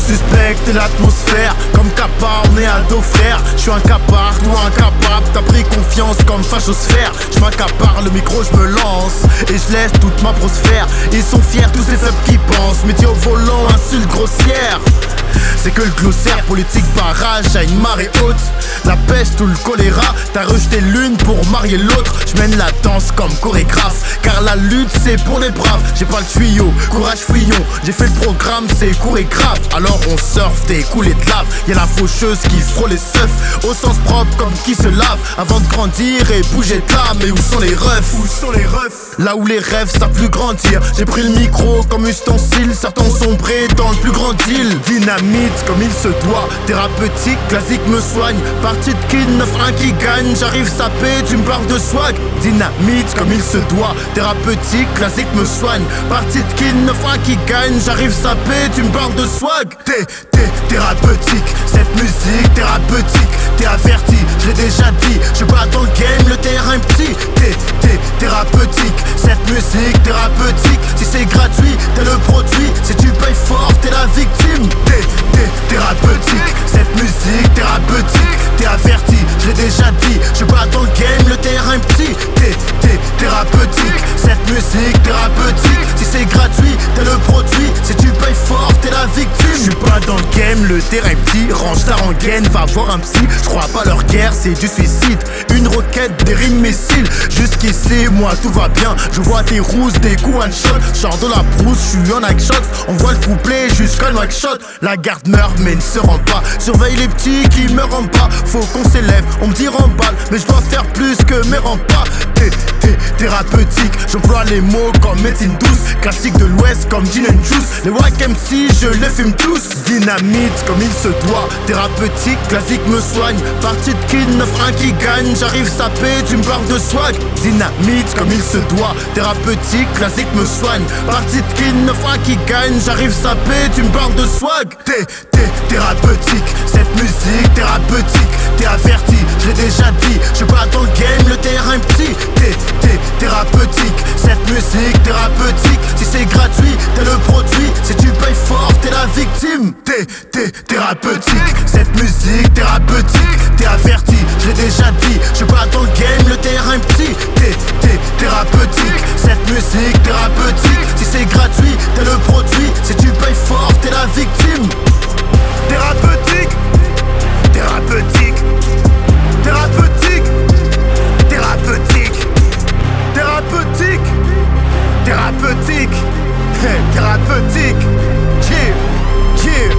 suspecte l'atmosphère. Comme Kappa, on est ados frère. J'suis incapable, toi incapable. T'as pris confiance comme fachosphère. J'm'accapare le micro, j'me lance et j'laisse toute ma prosphère. Ils sont fiers, tous ces faibles qui pensent. Métier au volant, insulte grossière. C'est que le glossaire politique barrage à une marée haute. La peste ou le choléra, t'as rejeté l'une pour marier l'autre. J'mène la danse comme chorégraphe, car la lutte c'est pour les braves. J'ai pas le tuyau, courage fouillon. J'ai fait le programme, c'est chorégraphe. Alors on surfe des coulées de lave. Y'a la faucheuse qui frôle les seufs, au sens propre comme qui se lave. Avant de grandir et bouger de là. Mais où sont les refs? Où sont les refs? Là où les rêves savent plus grandir. J'ai pris le micro comme ustensile. Certains ont sombré dans le plus grand deal. Dynamite comme il se doit, thérapeutique, classique me soigne. Partie de kill, 9-1 qui gagne. J'arrive sapé, tu me parles de swag. Dynamite comme il se doit, thérapeutique, classique me soigne. Partie de kill, 9-1 qui gagne. J'arrive sapé, tu me parles de swag. Thérapeutique, cette musique thérapeutique. T'es averti, je l'ai déjà dit. Je bats dans le game, le terrain est petit. Thérapeutique, cette musique thérapeutique. Si c'est gratuit, t'es le produit. Si tu payes fort, t'es la victime. Thérapeutique, cette musique thérapeutique. T'es averti, je l'ai déjà dit. Je bats dans le game, le terrain est petit. Thérapeutique, cette musique thérapeutique. Si c'est gratuit, t'es le produit. Si tu payes fort, t'es la victime. J'suis pas dans le game, le terrain est petit. Range ta rengaine, va voir un psy. J'crois pas leur guerre, c'est du suicide. Une roquette, des rimes missiles. Jusqu'ici, moi tout va bien. Je vois tes rousses, des coups one shot. Genre de la brousse, j'suis en action. On voit le couplet jusqu'à le shot. La garde meurt mais ne se rend pas. Surveille les petits qui me rendent pas. Faut qu'on s'élève, on me dit remballe. Mais je dois faire plus que mes rempas. Thérapeutique, j'emploie les mots comme médecine douce. Classique de l'ouest comme gin and juice. Les wack MC, je les fume tous. Dynamite comme il se doit. Thérapeutique, classique me soigne. Partie de kill, 9-1 qui gagne. J'arrive sapé, tu me parles de swag. Dynamite comme il se doit. Thérapeutique, classique me soigne. Partie de kill, 9-1 qui gagne. J'arrive sapé, tu me parles de swag. Thérapeutique, cette musique thérapeutique. T'es averti, je l'ai déjà dit. Je bats dans le game, le terrain est petit. Thérapeutique, cette musique thérapeutique. Si c'est gratuit, t'es le produit. Si tu payes fort, t'es la victime. Thérapeutique, cette musique thérapeutique. T'es averti, je l'ai déjà dit. Je bats dans le game, le terrain est petit. Thérapeutique, cette musique thérapeutique. Si c'est gratuit, t'es le produit. Si tu payes fort, t'es la victime. Thérapeutique, thérapeutique, thérapeutique, thérapeutique, thérapeutique, thérapeutique, thérapeutique, yeah, yeah.